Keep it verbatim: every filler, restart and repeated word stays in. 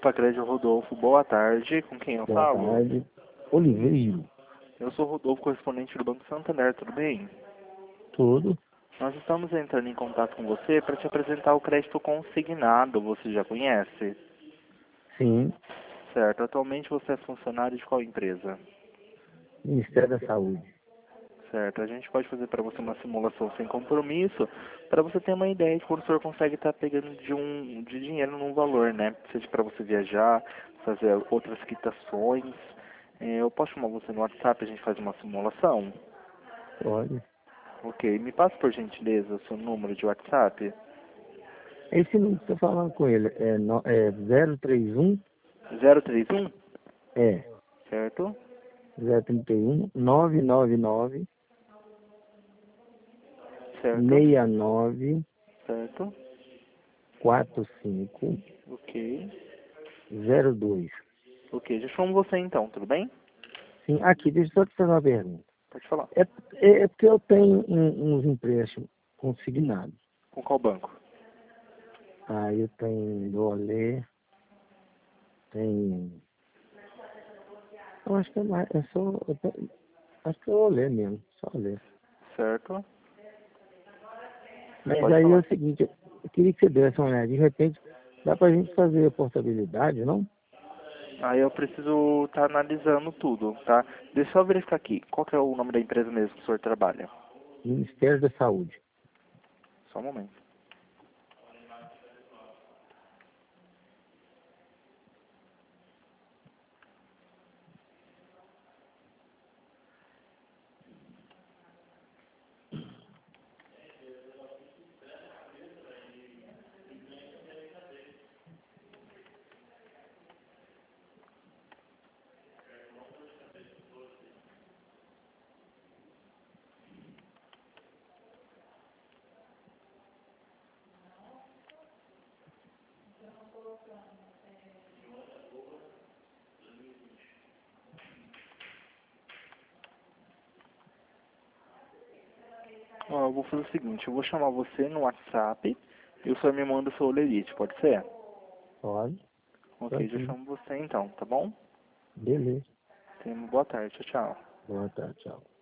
Opa, Crédito Rodolfo, boa tarde. Com quem eu Boa falo? tarde. Oliveira. Eu sou Rodolfo, correspondente do Banco Santander, tudo bem? Tudo? Nós estamos entrando em contato com você para te apresentar o crédito consignado, você já conhece? Sim. Certo, atualmente você é funcionário de qual empresa? Ministério da Saúde. Certo, a gente pode fazer para você uma simulação sem compromisso, para você ter uma ideia de quando o senhor consegue estar pegando de um de dinheiro num valor, né? Seja para você viajar, fazer outras quitações. Eh, Eu posso chamar você no WhatsApp, a gente faz uma simulação? Pode. Ok, me passa por gentileza o seu número de WhatsApp. Esse número que você está falando com ele é, no, é zero três um, zero três um, é certo? zero trinta e um, nove nove nove, Certo, seis nove certo, quatro cinco ok. zero dois. Ok, já chamo você então, tudo bem? Sim, aqui, deixa eu só te fazer uma pergunta. Pode falar. É, é, é porque eu tenho um- uns empréstimos consignados. Com qual banco? Aí eu tenho Dolé, tem. Eu acho que é mais. É só. Eu tenho- acho que é Olé mesmo, só Olé. Certo, Mas pode aí é falar. o seguinte, eu queria que você desse uma olhada. De repente, dá pra gente fazer a portabilidade, não? Aí eu preciso estar analisando tudo, tá? Deixa eu só verificar aqui. Qual que é o nome da empresa mesmo que o senhor trabalha? Ministério da Saúde. Só um momento. Ó, eu vou fazer o seguinte, eu vou chamar você no WhatsApp e o senhor me manda o seu olerite, pode ser? Pode? Ok, já Tranquilo. chamo você então, tá bom? Beleza. Tenha uma boa tarde, tchau, tchau. Boa tarde, tchau.